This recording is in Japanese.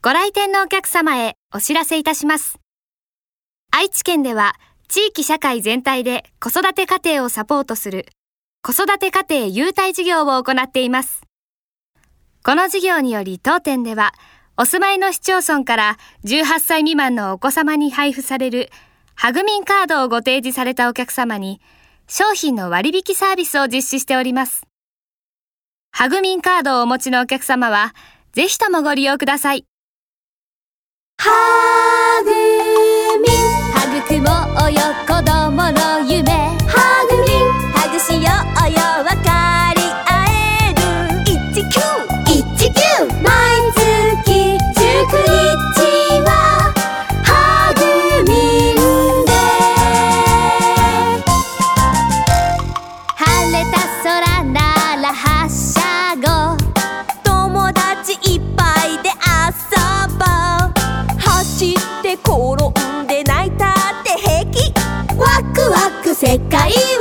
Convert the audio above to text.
ご来店のお客様へお知らせいたします。愛知県では地域社会全体で子育て家庭をサポートする子育て家庭優待事業を行っています。この事業により当店ではお住まいの市町村から18歳未満のお子様に配布されるハグミンカードをご提示されたお客様に商品の割引サービスを実施しております。ハグミンカードをお持ちのお客様はぜひともご利用ください。 ハグミン育もうよ子供の夢、ハグミンハグしようよ分かり合える19毎月19日はハグミンで晴れた空なら発車後友達いっぱいで遊ぼう、走って転んで泣いたって平気、ワクワク世界